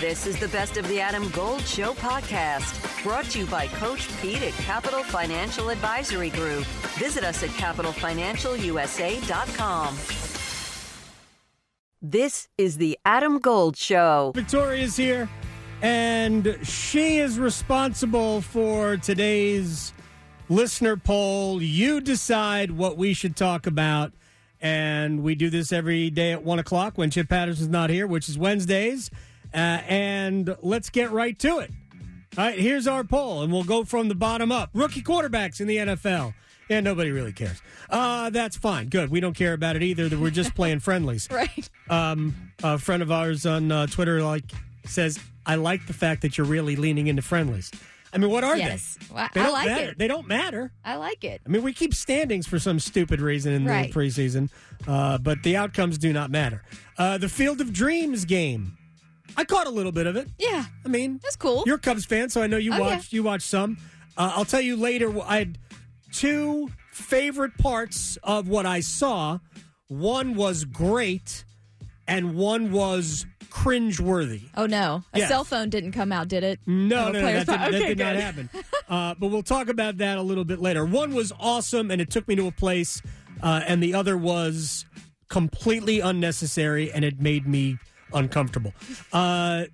This is the Best of the Adam Gold Show podcast, brought to you by Coach Pete at Capital Financial Advisory Group. Visit us at capitalfinancialusa.com. This is the Adam Gold Show. Victoria's here, and she is responsible for today's listener poll. You decide what we should talk about, and we do this every day at 1 o'clock when Chip Patterson's not here, which is Wednesdays. And let's get right to it. All right, here's our poll, and we'll go from the bottom up. Rookie quarterbacks in the NFL. Yeah, nobody really cares. That's fine. Good. We don't care about it either. We're just playing friendlies. Right. A friend of ours on Twitter says, I like the fact that you're really leaning into friendlies. I mean, what are they? Well, They I don't like matter. it. They don't matter. I like it. I mean, we keep standings for some stupid reason in the preseason, but the outcomes do not matter. The Field of Dreams game. I caught a little bit of it. Yeah. I mean, that's cool. You're a Cubs fan, so I know you watched. Yeah. You watched some. I'll tell you later. I had two favorite parts of what I saw. One was great, and one was cringeworthy. Oh no! A cell phone didn't come out, did it? No, that did not happen. But we'll talk about that a little bit later. One was awesome, and it took me to a place, and the other was completely unnecessary, and it made me uncomfortable. The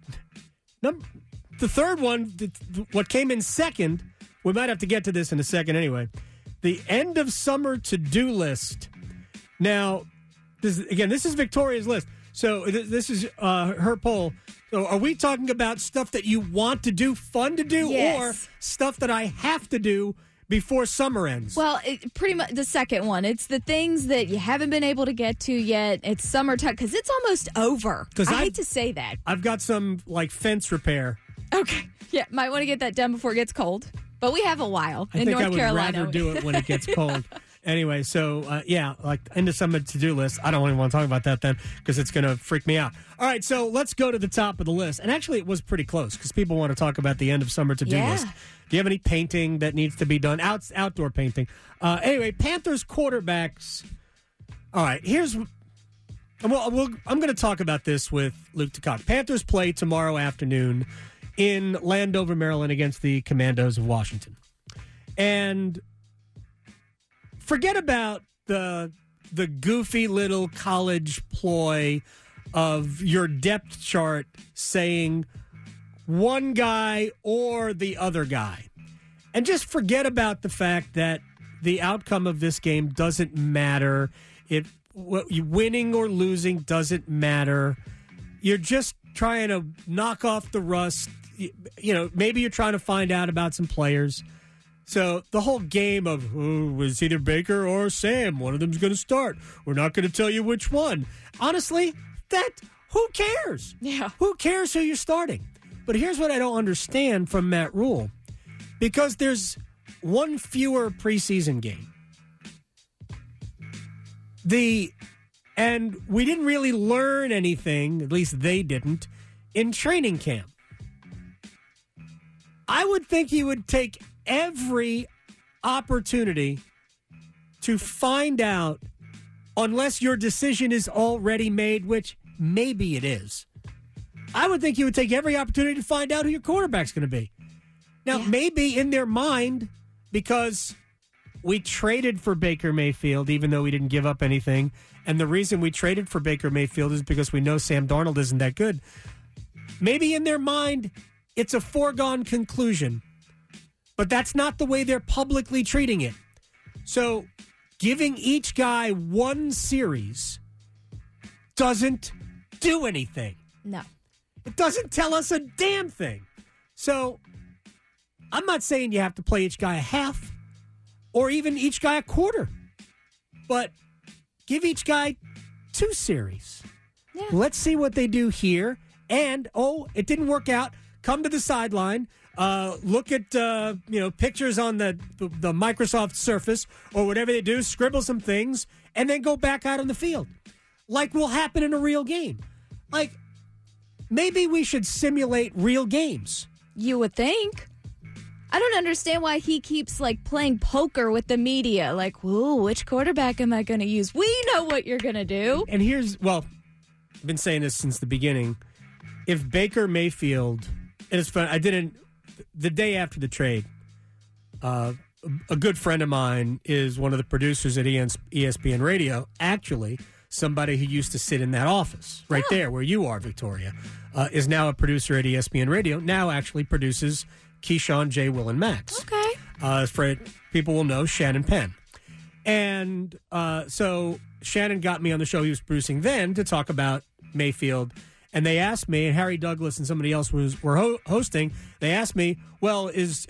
third one, what came in second, we might have to get to this in a second anyway, the end of summer to-do list. Now, this is Victoria's list. So this is her poll. So are we talking about stuff that you want to do, fun to do, or stuff that I have to do before summer ends? Well, pretty much the second one. It's the things that you haven't been able to get to yet. It's summertime because it's almost over. I hate to say that. I've got some fence repair. Okay. Yeah, might want to get that done before it gets cold. But we have a while in North Carolina. I would rather do it when it gets cold. Anyway, so, into some to-do list. I don't even want to talk about that then because it's going to freak me out. All right, so let's go to the top of the list. And actually, it was pretty close because people want to talk about the end of summer to-do list. Do you have any painting that needs to be done? Outdoor painting. Anyway, Panthers quarterbacks. All right, I'm going to talk about this with Luke DeCock. Panthers play tomorrow afternoon in Landover, Maryland against the Commandos of Washington. And forget about the goofy little college ploy of your depth chart saying one guy or the other guy. And just forget about the fact that the outcome of this game doesn't matter. Winning or losing doesn't matter. You're just trying to knock off the rust. Maybe you're trying to find out about some players. So the whole game of was either Baker or Sam, one of them's going to start. We're not going to tell you which one. Honestly, who cares? Yeah. Who cares who you're starting? But here's what I don't understand from Matt Rule. Because there's one fewer preseason game. And we didn't really learn anything, at least they didn't, in training camp. I would think he would take every opportunity to find out, unless your decision is already made, which maybe it is. I would think he would take every opportunity to find out who your quarterback's going to be. Now, maybe in their mind, because we traded for Baker Mayfield, even though we didn't give up anything, and the reason we traded for Baker Mayfield is because we know Sam Darnold isn't that good. Maybe in their mind, it's a foregone conclusion. But that's not the way they're publicly treating it. So giving each guy one series doesn't do anything. No. It doesn't tell us a damn thing. So I'm not saying you have to play each guy a half or even each guy a quarter. But give each guy 2 series. Yeah. Let's see what they do here. And, it didn't work out. Come to the sideline. Look at pictures on the Microsoft Surface or whatever they do, scribble some things, and then go back out on the field. Like will happen in a real game. Like, maybe we should simulate real games. You would think. I don't understand why he keeps playing poker with the media. Which quarterback am I going to use? We know what you're going to do. And I've been saying this since the beginning. if Baker Mayfield, and it's fun, the day after the trade, a good friend of mine is one of the producers at ESPN Radio, actually somebody who used to sit in that office right there where you are, Victoria, is now a producer at ESPN Radio, now actually produces Keyshawn, J. Will, and Max. Okay. For people will know, Shannon Penn. And so Shannon got me on the show he was producing then to talk about Mayfield. And they asked me, and Harry Douglas and somebody else were hosting, they asked me, well, is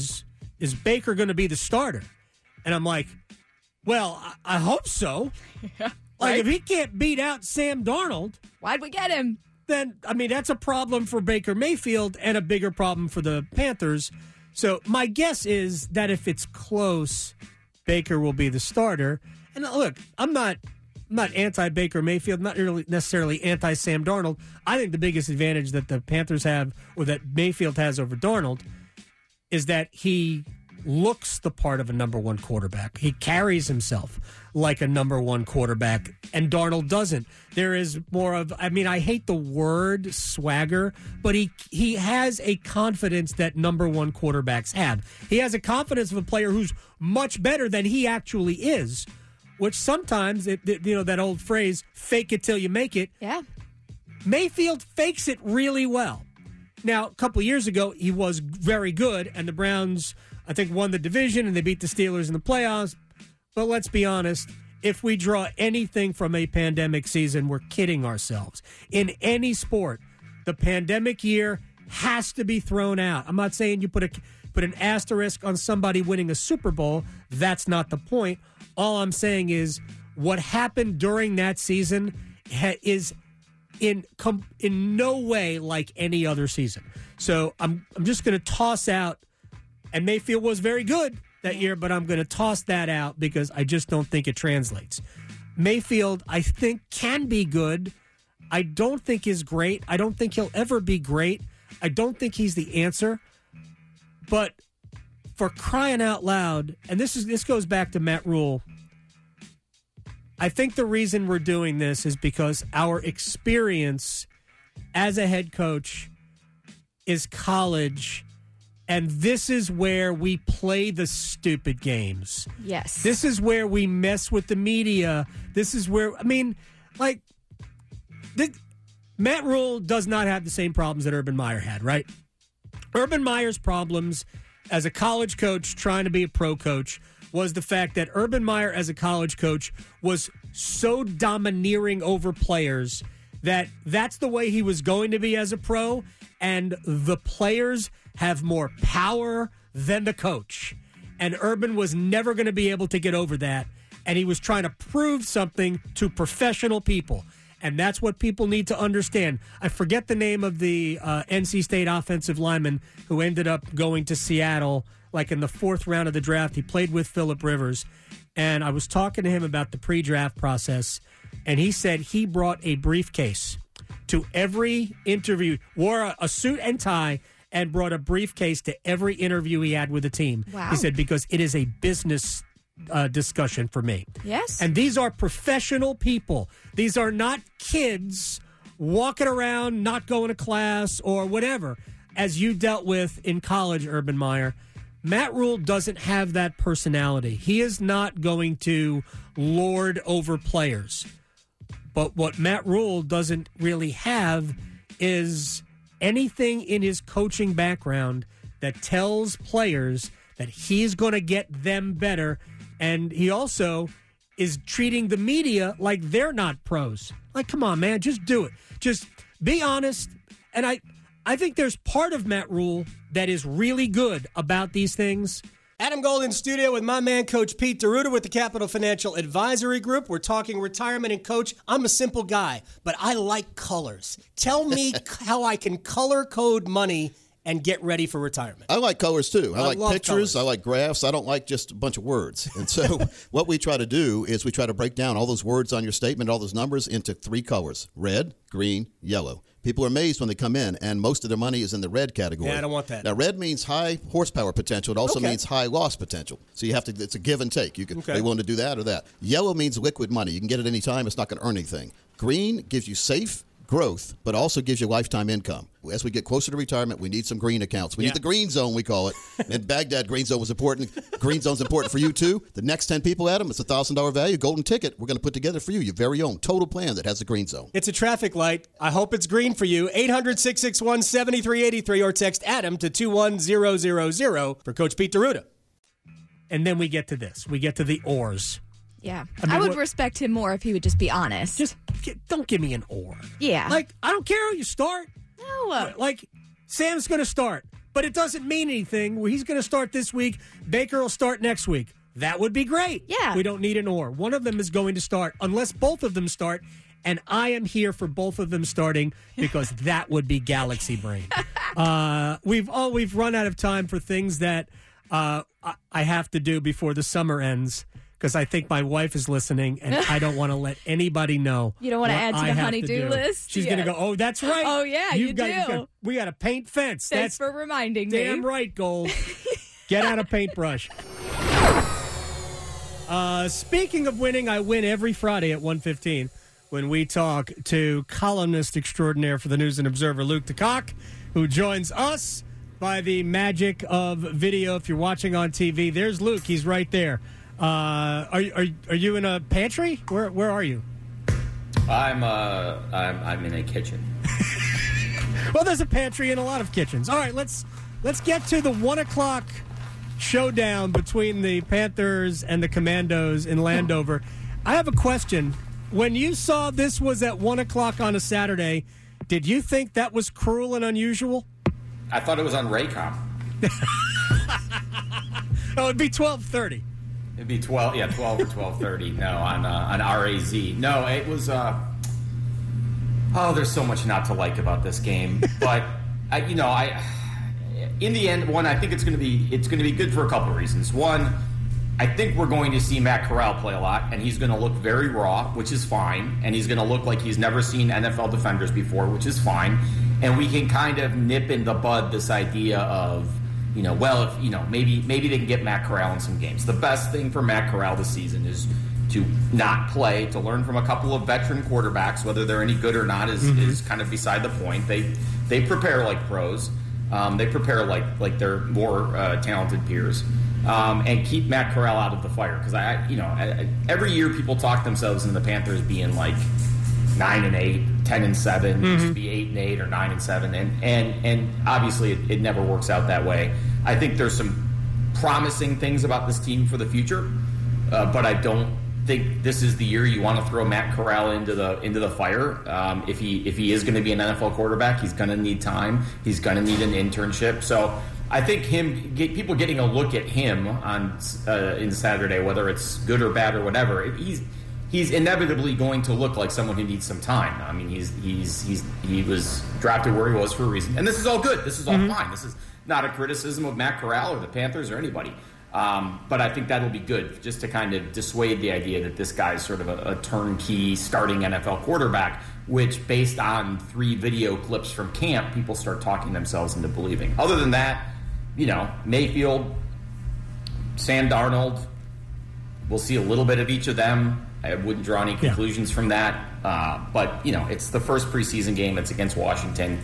Baker going to be the starter? And I'm like, well, I hope so. Like, if he can't beat out Sam Darnold, why'd we get him? Then, I mean, that's a problem for Baker Mayfield and a bigger problem for the Panthers. So my guess is that if it's close, Baker will be the starter. And look, I'm not anti-Baker Mayfield, not really necessarily anti-Sam Darnold. I think the biggest advantage that the Panthers have, or that Mayfield has over Darnold, is that he looks the part of a number one quarterback. He carries himself like a number one quarterback, and Darnold doesn't. There is more of, I mean, I hate the word swagger, but he has a confidence that number one quarterbacks have. He has a confidence of a player who's much better than he actually is, which sometimes, that old phrase, fake it till you make it. Yeah. Mayfield fakes it really well. Now, a couple of years ago, he was very good, and the Browns, I think, won the division, and they beat the Steelers in the playoffs. But let's be honest, if we draw anything from a pandemic season, we're kidding ourselves. In any sport, the pandemic year has to be thrown out. I'm not saying you put an asterisk on somebody winning a Super Bowl. That's not the point. All I'm saying is what happened during that season is in no way like any other season. So I'm just going to toss out, and Mayfield was very good that year, but I'm going to toss that out because I just don't think it translates. Mayfield, I think, can be good. I don't think is great. I don't think he'll ever be great. I don't think he's the answer. But for crying out loud, and this goes back to Matt Rule, I think the reason we're doing this is because our experience as a head coach is college, and this is where we play the stupid games. Yes. This is where we mess with the media. This is where, I mean, like, Matt Rule does not have the same problems that Urban Meyer had, right? Urban Meyer's problems as a college coach trying to be a pro coach was the fact that Urban Meyer as a college coach was so domineering over players that that's the way he was going to be as a pro, and the players have more power than the coach. And Urban was never going to be able to get over that, and he was trying to prove something to professional people. And that's what people need to understand. I forget the name of the NC State offensive lineman who ended up going to Seattle like in the fourth round of the draft. He played with Phillip Rivers. And I was talking to him about the pre-draft process, and he said he brought a briefcase to every interview, wore a suit and tie, and brought a briefcase to every interview he had with the team. Wow. He said, because it is a business discussion for me. Yes. And these are professional people. These are not kids walking around, not going to class or whatever, as you dealt with in college, Urban Meyer. Matt Rule doesn't have that personality. He is not going to lord over players. But what Matt Rule doesn't really have is anything in his coaching background that tells players that he's going to get them better. And he also is treating the media like they're not pros. Like, come on, man, just do it. Just be honest. And I think there's part of Matt Rule that is really good about these things. Adam Gold in studio with my man, Coach Pete D'Arruda with the Capital Financial Advisory Group. We're talking retirement. And, Coach, I'm a simple guy, but I like colors. Tell me how I can color code money and get ready for retirement. I like colors, too. I like pictures. Colors. I like graphs. I don't like just a bunch of words. And so what we try to do is we try to break down all those words on your statement, all those numbers, into three colors: red, green, yellow. People are amazed when they come in, and most of their money is in the red category. Yeah, I don't want that. Now, red means high horsepower potential. It also means high loss potential. So you have to. It's a give and take. You can be willing to do that or that. Yellow means liquid money. You can get it any time. It's not going to earn anything. Green gives you safe growth, but also gives you lifetime income. As we get closer to retirement, we need some green accounts. We need the green zone, we call it. And Baghdad green zone was important. Green zone's important for you, too. The next 10 people, Adam, it's a $1,000 value, golden ticket. We're going to put together for you your very own total plan that has a green zone. It's a traffic light. I hope it's green for you. 800-661-7383 or text Adam to 21000 for Coach Pete D'Arruda. And then we get to this. We get to the ors. Yeah. I would respect him more if he would just be honest. Just don't give me an or. Yeah. Like, I don't care who you start. No. Like, Sam's going to start, but it doesn't mean anything. He's going to start this week. Baker will start next week. That would be great. Yeah. We don't need an or. One of them is going to start, unless both of them start, and I am here for both of them starting because that would be galaxy brain. We've run out of time for things that I have to do before the summer ends. Because I think my wife is listening, and I don't want to let anybody know. You don't want to add to the honey-do list? She's going to go, oh, that's right. Oh, yeah, you do. We got to paint fence. Thanks for reminding me. Damn right, Gold. Get out a paintbrush. Speaking of winning, I win every Friday at 1:15 when we talk to columnist extraordinaire for the News and Observer, Luke DeCock, who joins us by the magic of video. If you're watching on TV, there's Luke. He's right there. Are you in a pantry? Where are you? I'm in a kitchen. Well, there's a pantry in a lot of kitchens. All right, let's get to the 1 o'clock showdown between the Panthers and the Commandos in Landover. I have a question. When you saw this was at 1 o'clock on a Saturday, did you think that was cruel and unusual? I thought it was on Raycom. Oh, it'd be 12:30. It'd be 12 or 12:30. No, on RAZ. No, it was. There's so much not to like about this game, but in the end, I think it's going to be good for a couple of reasons. One, I think we're going to see Matt Corral play a lot, and he's going to look very raw, which is fine, and he's going to look like he's never seen NFL defenders before, which is fine, and we can kind of nip in the bud this idea of, maybe they can get Matt Corral in some games. The best thing for Matt Corral this season is to not play, to learn from a couple of veteran quarterbacks. Whether they're any good or not is kind of beside the point. They prepare like pros. They prepare like they're more talented peers, and keep Matt Corral out of the fire. Because every year people talk themselves into the Panthers being like 9-8, 10-7, used to be 8-8 or 9-7, and obviously it never works out that way. I think there's some promising things about this team for the future, but I don't think this is the year you want to throw Matt Corral into the fire. If he is going to be an NFL quarterback, he's going to need time. He's going to need an internship. So I think people getting a look at him on in Saturday, whether it's good or bad or whatever, he's inevitably going to look like someone who needs some time. I mean, he was drafted where he was for a reason, and this is all good. This is all fine. This is not a criticism of Matt Corral or the Panthers or anybody. But I think that'll be good just to kind of dissuade the idea that this guy's sort of a turnkey starting NFL quarterback, which based on 3 video clips from camp, people start talking themselves into believing. Other than that, Mayfield, Sam Darnold, we'll see a little bit of each of them. I wouldn't draw any conclusions from that. But it's the first preseason game. It's against Washington.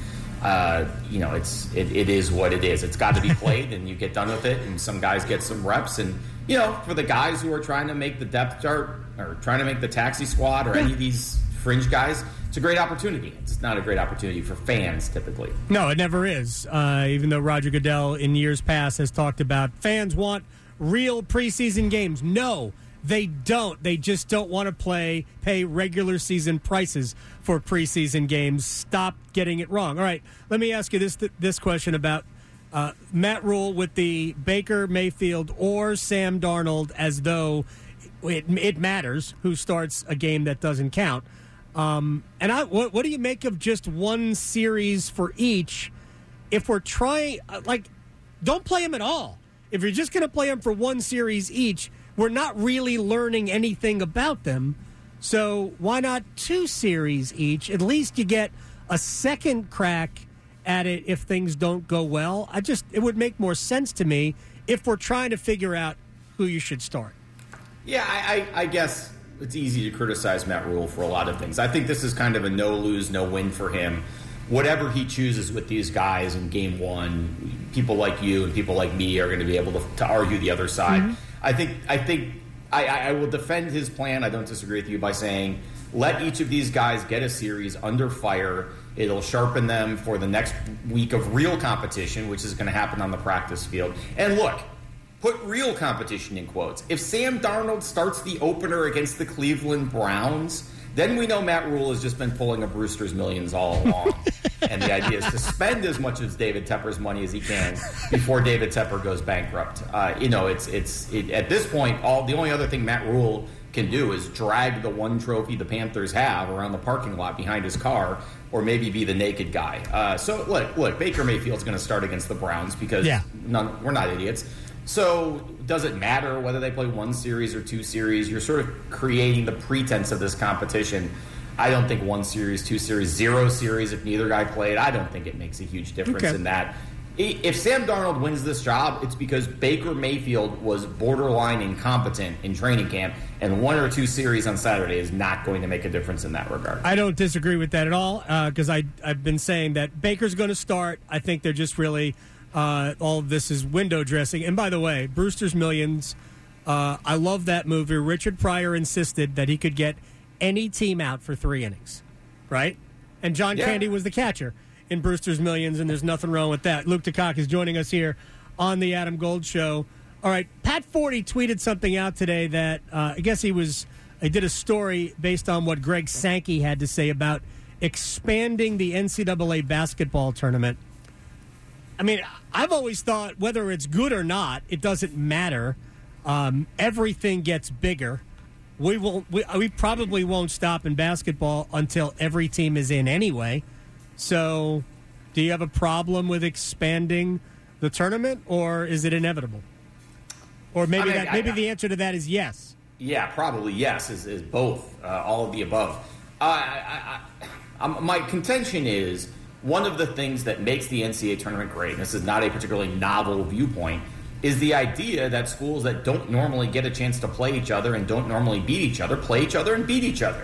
It is what it is. It's got to be played, and you get done with it, and some guys get some reps. And for the guys who are trying to make the depth chart or trying to make the taxi squad or any of these fringe guys, it's a great opportunity. It's not a great opportunity for fans typically. No, it never is. Even though Roger Goodell in years past has talked about fans want real preseason games. No, they don't. They just don't want to pay regular season prices for preseason games. Stop getting it wrong. All right, let me ask you this question about Matt Rule with the Baker Mayfield or Sam Darnold, as though it matters who starts a game that doesn't count. What do you make of just one series for each? If we're trying, don't play them at all. If you're just going to play them for one series each, we're not really learning anything about them. So why not 2 series each? At least you get a second crack at it if things don't go well. It would make more sense to me if we're trying to figure out who you should start. Yeah, I guess it's easy to criticize Matt Rule for a lot of things. I think this is kind of a no-lose, no-win for him. Whatever he chooses with these guys in game one, people like you and people like me are going to be able to argue the other side. Mm-hmm. I will defend his plan. I don't disagree with you by saying let each of these guys get a series under fire. It'll sharpen them for the next week of real competition, which is going to happen on the practice field. And look, put real competition in quotes. If Sam Darnold starts the opener against the Cleveland Browns, then we know Matt Rule has just been pulling a Brewster's Millions all along. And the idea is to spend as much of David Tepper's money as he can before David Tepper goes bankrupt. At this point, the only other thing Matt Rule can do is drag the one trophy the Panthers have around the parking lot behind his car, or maybe be the naked guy. So look, Baker Mayfield's going to start against the Browns because we're not idiots. So does it matter whether they play one series or two series? You're sort of creating the pretense of this competition. I don't think one series, two series, zero series, if neither guy played, I don't think it makes a huge difference in that. If Sam Darnold wins this job, it's because Baker Mayfield was borderline incompetent in training camp, and one or two series on Saturday is not going to make a difference in that regard. I don't disagree with that at all, because I've been saying that Baker's going to start. I think they're just really all of this is window dressing. And by the way, Brewster's Millions, I love that movie. Richard Pryor insisted that he could get any team out for 3 innings, right? And John Candy was the catcher in Brewster's Millions, and there's nothing wrong with that. Luke DeCock is joining us here on the Adam Gold Show. All right, Pat Forty tweeted something out today that I guess he did a story based on what Greg Sankey had to say about expanding the NCAA basketball tournament. I mean, I've always thought whether it's good or not, it doesn't matter. Everything gets bigger. We probably won't stop in basketball until every team is in anyway. So, do you have a problem with expanding the tournament, or is it inevitable? Or maybe the answer to that is yes. Yeah, probably yes. Is both, all of the above. My contention is one of the things that makes the NCAA tournament great, and this is not a particularly novel viewpoint, is the idea that schools that don't normally get a chance to play each other and don't normally beat each other play each other and beat each other.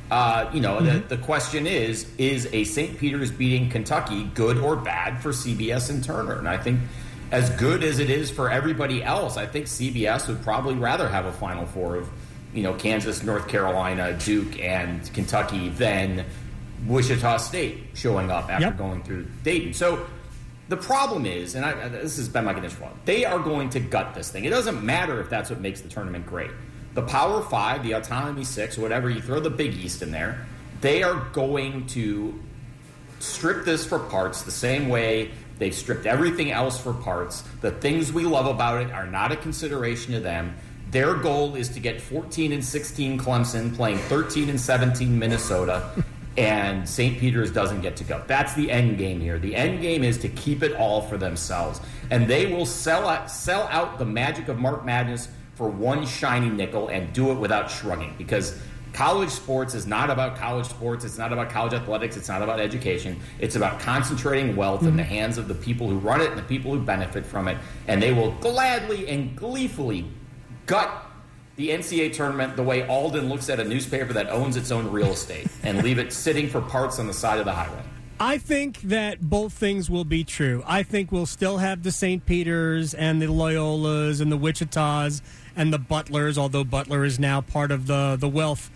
The question is a St. Peter's beating Kentucky good or bad for CBS and Turner? And I think as good as it is for everybody else, I think CBS would probably rather have a Final Four of, Kansas, North Carolina, Duke, and Kentucky than Wichita State showing up after going through Dayton. So the problem is, and this has been my condition for a while, they are going to gut this thing. It doesn't matter if that's what makes the tournament great. The Power Five, the Autonomy Six, whatever, you throw the Big East in there, they are going to strip this for parts the same way they've stripped everything else for parts. The things we love about it are not a consideration to them. Their goal is to get 14 and 16 Clemson playing 13 and 17 Minnesota, and St. Peter's doesn't get to go. That's the end game here. The end game is to keep it all for themselves. And they will sell out the magic of March Madness for one shiny nickel and do it without shrugging, because college sports is not about college sports. It's not about college athletics. It's not about education. It's about concentrating wealth in the hands of the people who run it and the people who benefit from it. And they will gladly and gleefully gut the NCAA tournament the way Alden looks at a newspaper that owns its own real estate and leave it sitting for parts on the side of the highway. I think that both things will be true. I think we'll still have the St. Peters and the Loyolas and the Wichitas and the Butlers, although Butler is now part of the wealth.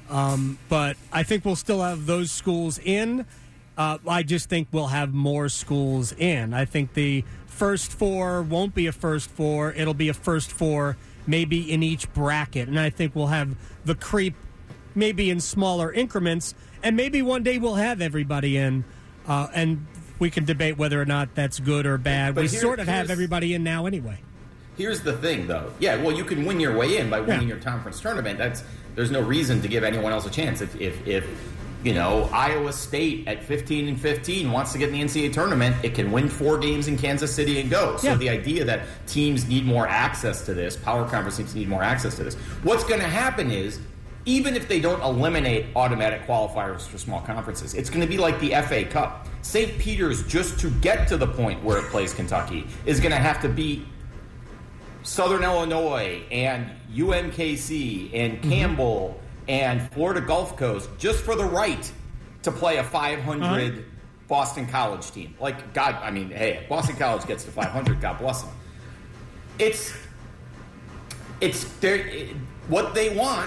But I think we'll still have those schools in. I just think we'll have more schools in. I think the first four won't be a first four. It'll be a first four maybe in each bracket. And I think we'll have the creep maybe in smaller increments. And maybe one day we'll have everybody in. And we can debate whether or not that's good or bad. We sort of have everybody in now anyway. Here's the thing, though. Yeah, well, you can win your way in by winning your conference tournament. There's no reason to give anyone else a chance. If Iowa State at 15-15 wants to get in the NCAA tournament, it can win 4 games in Kansas City and go. So the idea that teams need more access to this, power conference teams need more access to this. What's going to happen is, even if they don't eliminate automatic qualifiers for small conferences, it's going to be like the FA Cup. St. Peter's, just to get to the point where it plays Kentucky, is going to have to beat Southern Illinois and UMKC and Campbell and Florida Gulf Coast just for the right to play a 500 Boston College team. Like, God, I mean, hey, if Boston College gets to 500, God bless them. What they want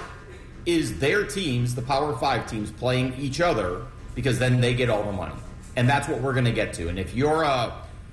is their teams, the Power 5 teams, playing each other because then they get all the money. And that's what we're going to get to. And if you're a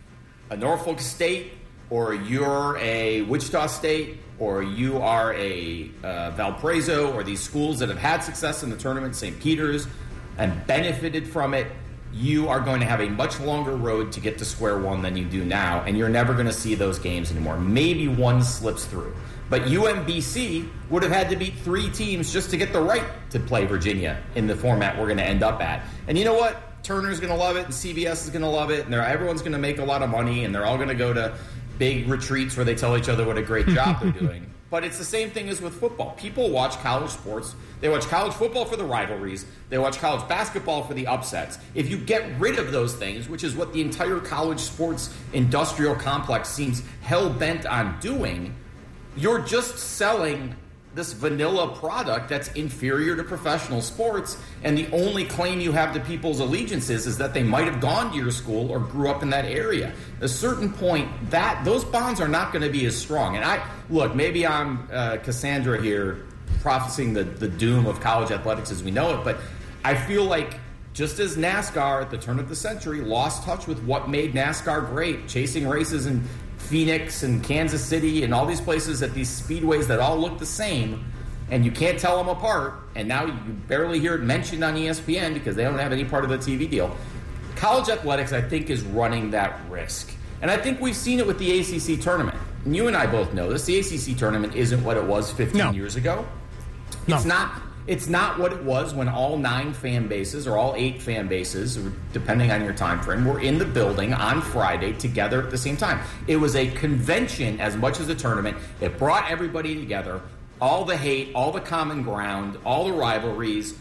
Norfolk State, or you're a Wichita State, or you are a Valparaiso, or these schools that have had success in the tournament, St. Peter's, and benefited from it, you are going to have a much longer road to get to square one than you do now, and you're never going to see those games anymore. Maybe one slips through. But UMBC would have had to beat 3 teams just to get the right to play Virginia in the format we're going to end up at. And you know what? Turner's going to love it, and CBS is going to love it, and everyone's going to make a lot of money, and they're all going to go to big retreats where they tell each other what a great job they're doing. But it's the same thing as with football. People watch college sports. They watch college football for the rivalries. They watch college basketball for the upsets. If you get rid of those things, which is what the entire college sports industrial complex seems hell-bent on doing, you're just selling this vanilla product that's inferior to professional sports, and the only claim you have to people's allegiances is that they might have gone to your school or grew up in that area. At a certain point, those bonds are not going to be as strong. And maybe I'm Cassandra here prophesying the doom of college athletics as we know it, but I feel like just as NASCAR at the turn of the century lost touch with what made NASCAR great, chasing races in Phoenix and Kansas City and all these places at these speedways that all look the same, and you can't tell them apart, and now you barely hear it mentioned on ESPN because they don't have any part of the TV deal. College athletics, I think, is running that risk. And I think we've seen it with the ACC tournament. And you and I both know this. The ACC tournament isn't what it was 15 years ago. No. It's not what it was when all 9 fan bases or all 8 fan bases, depending on your time frame, were in the building on Friday together at the same time. It was a convention as much as a tournament. It brought everybody together, all the hate, all the common ground, all the rivalries,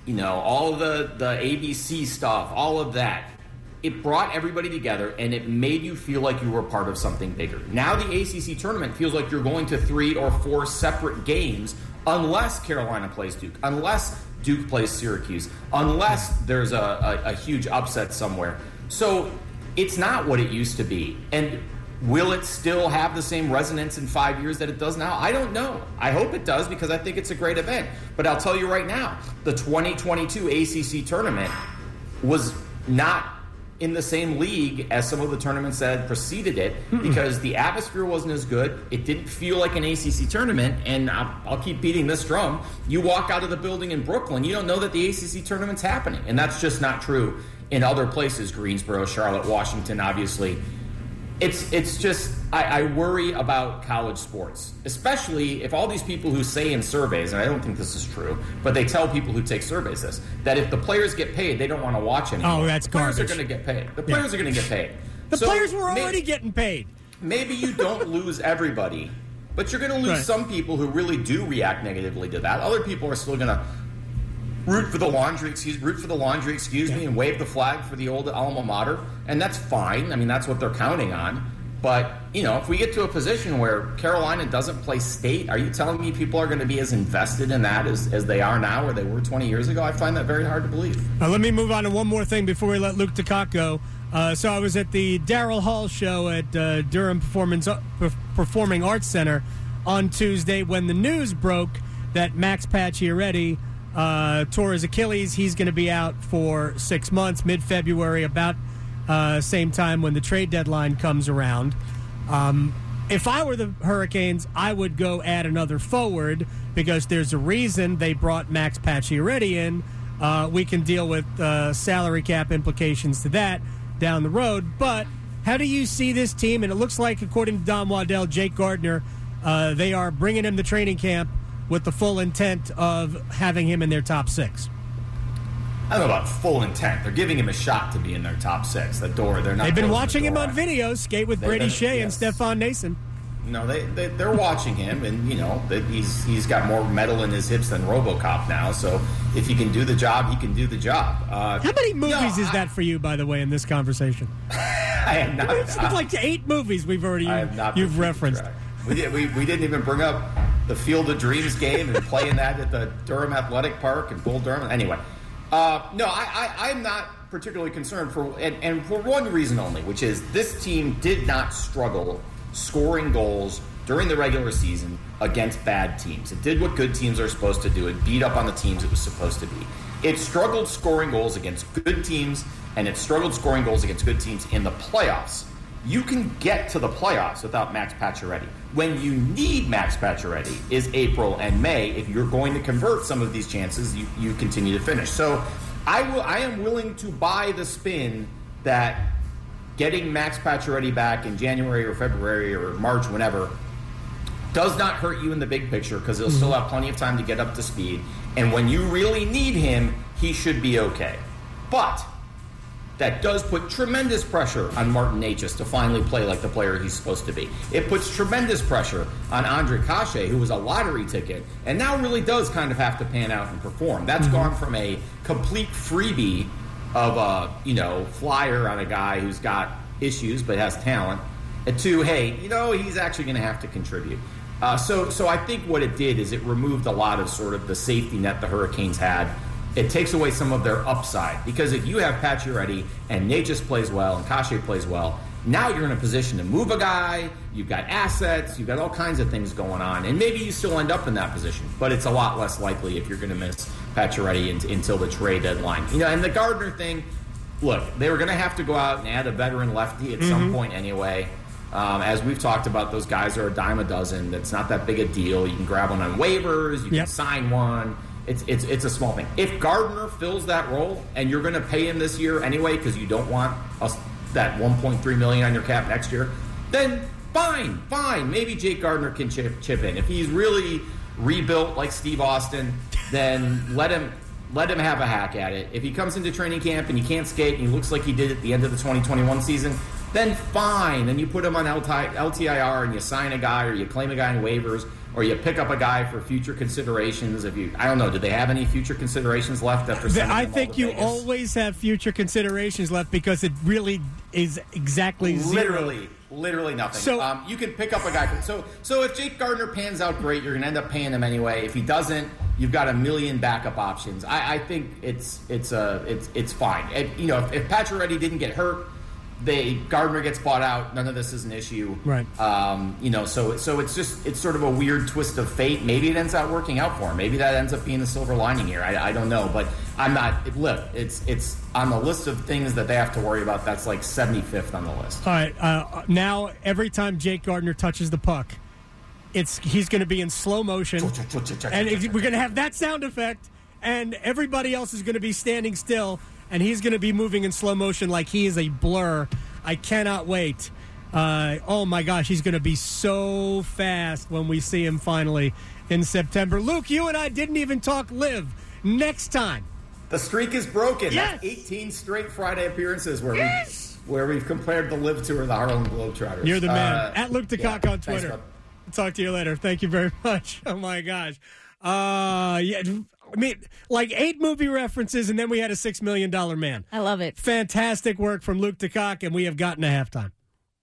all the ABC stuff, all of that. It brought everybody together, and it made you feel like you were part of something bigger. Now the ACC tournament feels like you're going to 3 or 4 separate games unless Carolina plays Duke, unless Duke plays Syracuse, unless there's a huge upset somewhere. So it's not what it used to be. And will it still have the same resonance in 5 years that it does now? I don't know. I hope it does because I think it's a great event. But I'll tell you right now, the 2022 ACC tournament was not in the same league as some of the tournaments that had preceded it because the atmosphere wasn't as good. It didn't feel like an ACC tournament, and I'll keep beating this drum. You walk out of the building in Brooklyn, you don't know that the ACC tournament's happening, and that's just not true in other places, Greensboro, Charlotte, Washington, obviously. It's just, I worry about college sports, especially if all these people who say in surveys, and I don't think this is true, but they tell people who take surveys this, that if the players get paid, they don't want to watch anymore. Oh, that's garbage. The players are going to get paid. The players are going to get paid. The players were already getting paid. Maybe you don't lose everybody, but you're going to lose some people who really do react negatively to that. Other people are still going to root for the laundry, and wave the flag for the old alma mater, and that's fine. I mean, that's what they're counting on. But, if we get to a position where Carolina doesn't play state, are you telling me people are going to be as invested in that as they are now or they were 20 years ago? I find that very hard to believe. Let me move on to one more thing before we let Luke DeCock go. So I was at the Darrell Hall show at Durham Performing Arts Center on Tuesday when the news broke that Max Pacioretty tore his Achilles. He's going to be out for 6 months, mid-February, about same time when the trade deadline comes around. If I were the Hurricanes, I would go add another forward because there's a reason they brought Max Pacioretty in. We can deal with salary cap implications to that down the road. But how do you see this team? And it looks like, according to Don Waddell, Jake Gardner, they are bringing him to training camp with the full intent of having him in their top 6. I don't know about full intent. They're giving him a shot to be in their top 6. They're not. They've been watching him on videos skate with Brady Shea and Stefan Nason. No, they're watching him, and he's got more metal in his hips than RoboCop now. So if he can do the job, he can do the job. How many movies is that for you, by the way, in this conversation? I have not. It's like 8 movies you've referenced. We didn't even bring up the Field of Dreams game and playing that at the Durham Athletic Park and Bull Durham. Anyway, no, I'm not particularly concerned for one reason only, which is this team did not struggle scoring goals during the regular season against bad teams. It did what good teams are supposed to do. It beat up on the teams it was supposed to be. It struggled scoring goals against good teams, and it struggled scoring goals against good teams in the playoffs. You can get to the playoffs without Max Pacioretty. When you need Max Pacioretty is April and May. If you're going to convert some of these chances, you continue to finish. So I am willing to buy the spin that getting Max Pacioretty back in January or February or March, whenever, does not hurt you in the big picture because he'll still have plenty of time to get up to speed. And when you really need him, he should be okay. But that does put tremendous pressure on Martin Necas to finally play like the player he's supposed to be. It puts tremendous pressure on Ondrej Kase, who was a lottery ticket, and now really does kind of have to pan out and perform. That's gone from a complete freebie of a, flyer on a guy who's got issues but has talent, to, hey, he's actually going to have to contribute. So I think what it did is it removed a lot of sort of the safety net the Hurricanes had. It takes away some of their upside, because if you have Pacioretty and Necas plays well and Kase plays well, now you're in a position to move a guy, you've got assets, you've got all kinds of things going on, and maybe you still end up in that position, but it's a lot less likely if you're going to miss Pacioretty until the trade deadline. And the Gardner thing, look, they were going to have to go out and add a veteran lefty at some point anyway. As we've talked about, those guys are a dime a dozen. That's not that big a deal. You can grab one on waivers. You can sign one. It's a small thing. If Gardner fills that role and you're going to pay him this year anyway because you don't want that $1.3 million on your cap next year, then fine. Maybe Jake Gardner can chip in. If he's really rebuilt like Steve Austin, then let him have a hack at it. If he comes into training camp and he can't skate and he looks like he did at the end of the 2021 season, then fine. Then you put him on LTIR and you sign a guy, or you claim a guy in waivers, or you pick up a guy for future considerations. I don't know, do they have any future considerations left after sending I them think all to you Vegas? Always have future considerations left, because it really is exactly zero. Literally nothing. So you can pick up a guy. So if Jake Gardner pans out great, you're going to end up paying him anyway. If he doesn't, you've got a million backup options. I think it's fine. If Pacioretty didn't get hurt, Gardner gets bought out. None of this is an issue, right? So it's sort of a weird twist of fate. Maybe it ends up working out for him. Maybe that ends up being the silver lining here. I don't know, but I'm not. Look, it's on the list of things that they have to worry about. That's like 75th on the list. All right. Now every time Jake Gardner touches the puck, he's going to be in slow motion, and we're going to have that sound effect, and everybody else is going to be standing still. And he's going to be moving in slow motion like he is a blur. I cannot wait. Oh, my gosh, he's going to be so fast when we see him finally in September. Luke, you and I didn't even talk live. Next time. The streak is broken. Yes. That's 18 straight Friday appearances where we've compared the Live Tour to the Harlem Globetrotters. You're the man. At Luke DeCock on Twitter. Thanks, I'll talk to you later. Thank you very much. Oh, my gosh. I mean, like 8 movie references, and then we had a $6 million man. I love it. Fantastic work from Luke DeCock, and we have gotten to halftime.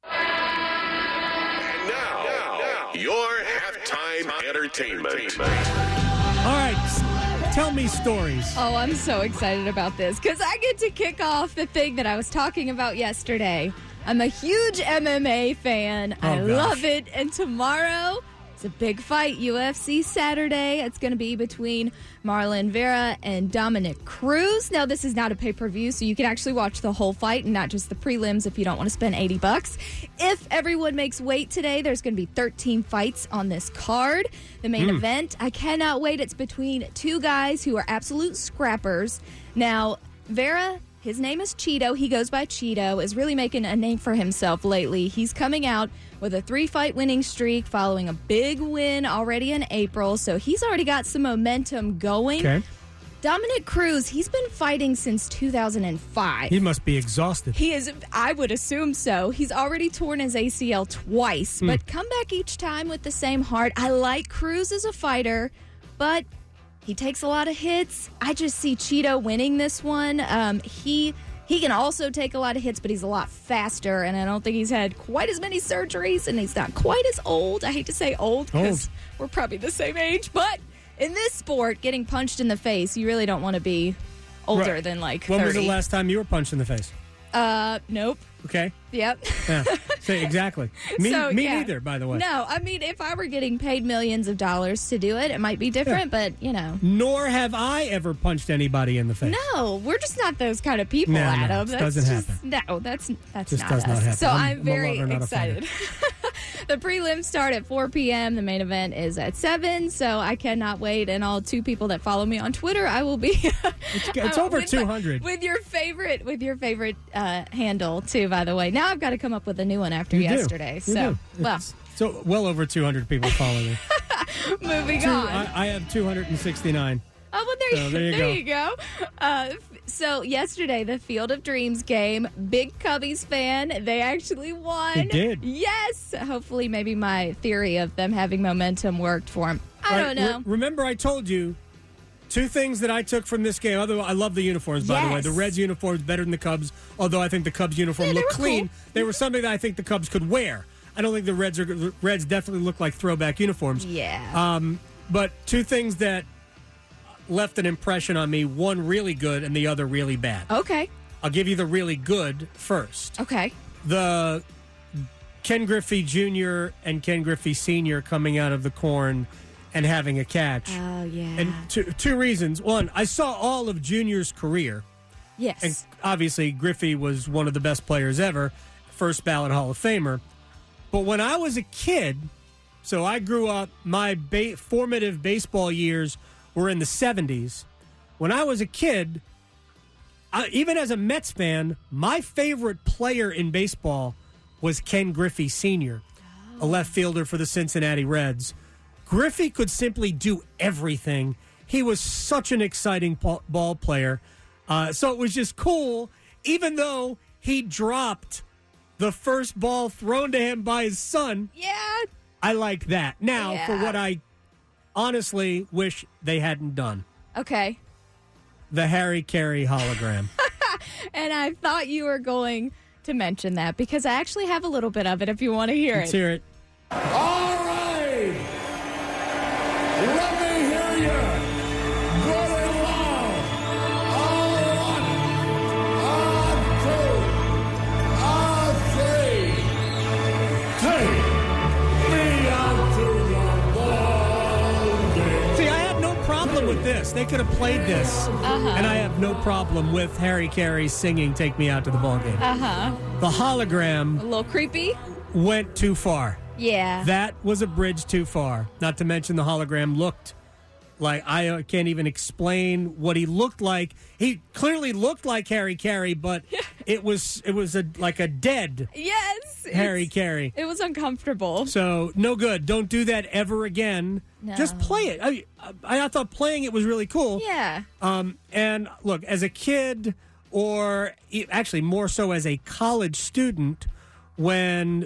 And now, your halftime entertainment. All right, tell me stories. Oh, I'm so excited about this because I get to kick off the thing that I was talking about yesterday. I'm a huge MMA fan. I love it. And tomorrow, it's a big fight, UFC Saturday. It's going to be between Marlon Vera and Dominic Cruz. Now, this is not a pay-per-view, so you can actually watch the whole fight and not just the prelims if you don't want to spend $80. If everyone makes weight today, there's going to be 13 fights on this card. The main event, I cannot wait. It's between two guys who are absolute scrappers. Now, Vera, his name is Cheeto. He goes by Cheeto, is really making a name for himself lately. He's coming out with a 3-fight winning streak following a big win already in April. So he's already got some momentum going. Okay. Dominic Cruz, he's been fighting since 2005. He must be exhausted. He is, I would assume so. He's already torn his ACL twice, but come back each time with the same heart. I like Cruz as a fighter, but he takes a lot of hits. I just see Cheeto winning this one. He He can also take a lot of hits, but he's a lot faster, and I don't think he's had quite as many surgeries, and he's not quite as old. I hate to say old because we're probably the same age, but in this sport, getting punched in the face, you really don't want to be older than like 30. When was the last time you were punched in the face? Nope. Okay. Yep. Yeah. Say exactly. Me neither, by the way. No, I mean, if I were getting paid millions of dollars to do it, it might be different, but, you know. Nor have I ever punched anybody in the face. No, we're just not those kind of people, Adam. That doesn't happen. No, that's just not does us. not happen. So I'm very a lover, not a excited. The prelims start at 4 p.m. The main event is at 7, so I cannot wait. And all 2 people that follow me on Twitter, I will be. It's over 200 with your favorite handle too. By the way, now I've got to come up with a new one after yesterday. So well over 200 people follow me. Moving on. I have 269. Oh, well, there you go. So yesterday, the Field of Dreams game, big Cubbies fan, they actually won. They did. Yes. Hopefully, maybe my theory of them having momentum worked for them. I don't know. Remember, I told you 2 things that I took from this game. Although I love the uniforms, by the way. The Reds uniforms better than the Cubs, although I think the Cubs uniform looked clean. Cool. They were something that I think the Cubs could wear. I don't think the Reds definitely look like throwback uniforms. Yeah. But 2 things that left an impression on me, one really good and the other really bad. Okay. I'll give you the really good first. Okay. The Ken Griffey Jr. and Ken Griffey Sr. coming out of the corn and having a catch. Oh, yeah. And 2 reasons. One, I saw all of Jr.'s career. Yes. And obviously, Griffey was one of the best players ever, first ballot Hall of Famer. But when I was a kid, so I grew up, my formative baseball years were in the 70s. When I was a kid, even as a Mets fan, my favorite player in baseball was Ken Griffey Sr., a left fielder for the Cincinnati Reds. Griffey could simply do everything. He was such an exciting ball player. So it was just cool, even though he dropped the first ball thrown to him by his son. Yeah. I like that. Now, for what I honestly wish they hadn't done. Okay. The Harry Carey hologram. And I thought you were going to mention that because I actually have a little bit of it if you want to hear Let's hear it. All right. Let me hear you. Good and loud. On 1, on 2, on 3. Take me out to the ball game. See, I have no problem with this. They could have played this. And I have no problem with Harry Carey singing Take Me Out to the Ball Game. The hologram a little creepy. went too far. Yeah. That was a bridge too far. Not to mention the hologram looked like, I can't even explain what he looked like. He clearly looked like Harry Carey, but it was like a dead Harry Carey. It was uncomfortable. So no good. Don't do that ever again. No. Just play it. I thought playing it was really cool. Yeah. And look, as a kid, or actually more so as a college student, when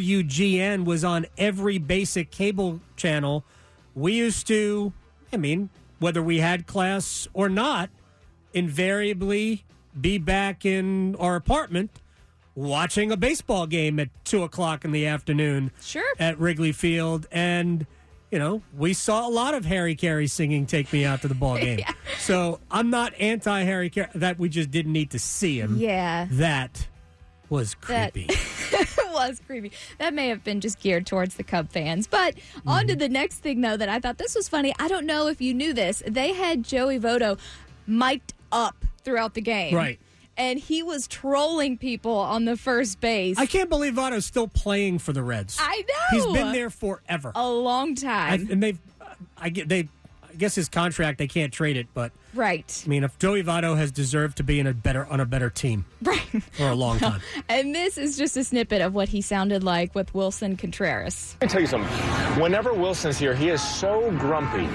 WGN was on every basic cable channel, we used to, whether we had class or not, invariably be back in our apartment watching a baseball game at 2 o'clock in the afternoon at Wrigley Field. And, we saw a lot of Harry Carey singing Take Me Out to the Ball Game. So I'm not anti-Harry Carey. That we just didn't need to see him. Yeah. That was creepy. It was creepy. That may have been just geared towards the Cub fans. But on to the next thing, though, that I thought this was funny. I don't know if you knew this. They had Joey Votto mic'd up throughout the game. Right. And he was trolling people on the first base. I can't believe Votto's still playing for the Reds. I know. He's been there forever. A long time. I guess his contract, they can't trade it, but right. If Joey Votto has deserved to be on a better team right. for a long time. And this is just a snippet of what he sounded like with Wilson Contreras. Let me tell you something. Whenever Wilson's here, he is so grumpy.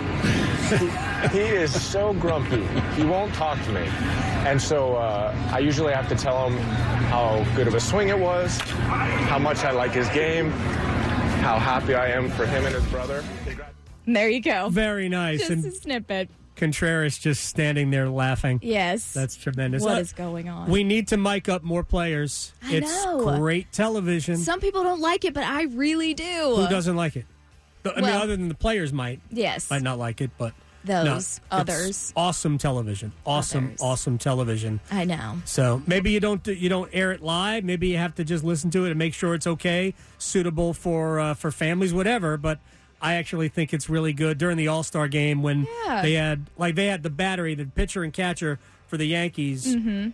He is so grumpy. He won't talk to me. And so I usually have to tell him how good of a swing it was, how much I like his game, how happy I am for him and his brother. There you go. Very nice. Just a snippet. Contreras just standing there laughing. Yes. That's tremendous. What is going on? We need to mic up more players. I It's know. great television. Some people don't like it, but I really do. Who doesn't like it? I mean, Well, other than the players might not like it, but those no, others. It's awesome television. Awesome television. I know. So maybe you don't air it live. Maybe you have to just listen to it and make sure it's okay, suitable for families, whatever. But I actually think it's really good during the All-Star game when they had the battery, the pitcher and catcher for the Yankees.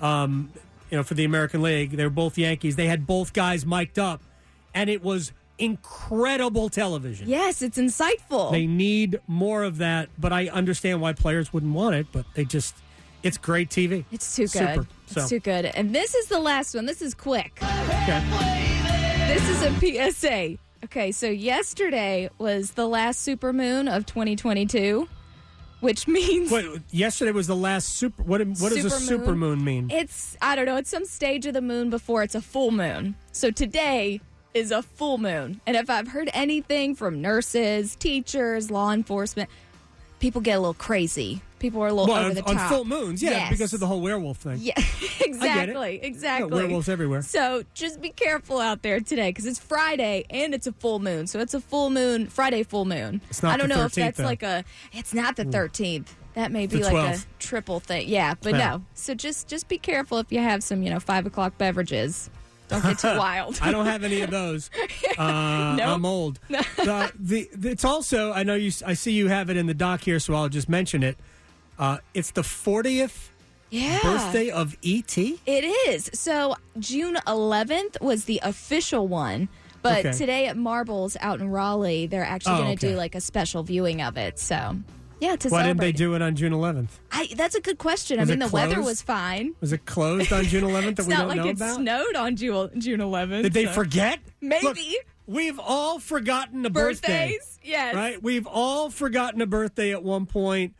For the American League, they were both Yankees. They had both guys mic'd up, and it was incredible television. Yes, it's insightful. They need more of that, but I understand why players wouldn't want it, but it's great TV. It's too good. Super. It's too good. And this is the last one. This is quick. Okay. This is a PSA. Okay, so yesterday was the last supermoon of 2022, which means... Wait, yesterday was the last super... What does a supermoon mean? It's, I don't know, it's some stage of the moon before it's a full moon. So today is a full moon. And if I've heard anything from nurses, teachers, law enforcement, people get a little crazy. People are a little over the top. On full moons, Yes. because of the whole werewolf thing. Yeah, exactly. Yeah, werewolves everywhere. So just be careful out there today because it's Friday and it's a full moon. So it's a full moon, Friday full moon. It's not I don't the know 13th, if that's though. like it's not the 13th. That may be The like 12th. a triple thing. Yeah, but no. So just be careful if you have some, 5 o'clock beverages. Don't get too wild. I don't have any of those. I'm old. It's also, I see you have it in the doc here, so I'll just mention it. It's the 40th birthday of E.T.? It is. So June 11th was the official one. But today at Marbles out in Raleigh, they're actually going to do like a special viewing of it. So, yeah, to Why celebrate. didn't they do it on June 11th? That's a good question. Was I mean, it the weather closed? was fine. Was it closed on June 11th that It's we not don't like know it about? snowed on June 11th. Did they forget? Maybe. Look, we've all forgotten a birthday. Birthdays? Yes. Right? We've all forgotten a birthday at one point.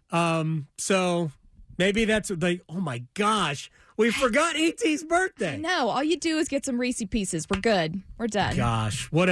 So maybe that's like, oh my gosh, we forgot E.T.'s birthday. No, all you do is get some Reese Pieces. We're good. We're done. Gosh, what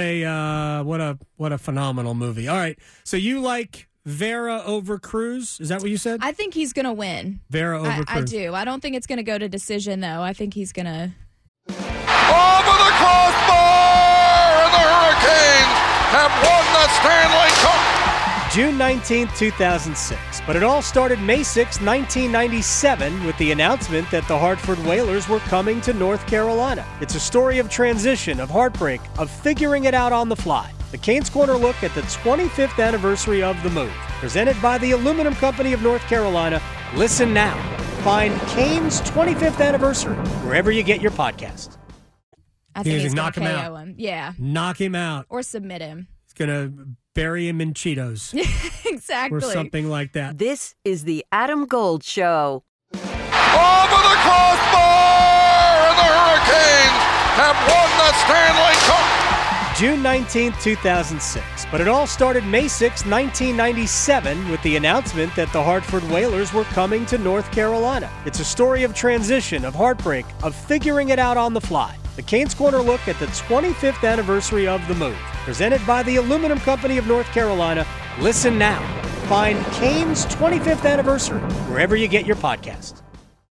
a phenomenal movie. All right, so you like Vera over Cruz? Is that what you said? I think he's going to win. Vera over I Cruz. do. I don't think it's going to go to decision, though. I think he's going to... Over the crossbar, and the Hurricanes have won the Stanley Cup. June 19, 2006. But it all started May 6, 1997 with the announcement that the Hartford Whalers were coming to North Carolina. It's a story of transition, of heartbreak, of figuring it out on the fly. The Canes Corner look at the 25th anniversary of the move. Presented by the Aluminum Company of North Carolina. Listen now. Find Canes 25th anniversary wherever you get your podcast. I think he's going knock to him KO out. him. Yeah. Knock him out. Or submit him. He's going to bury him in Cheetos. Exactly. Or something like that. This is the Adam Gold Show. Over the crossbar, and the Hurricanes have won the Stanley Cup. June 19, 2006. But it all started May 6, 1997 with the announcement that the Hartford Whalers were coming to North Carolina. It's a story of transition, of heartbreak, of figuring it out on the fly. The Canes Corner look at the 25th anniversary of the move. Presented by the Aluminum Company of North Carolina. Listen now. Find Canes 25th anniversary wherever you get your podcast.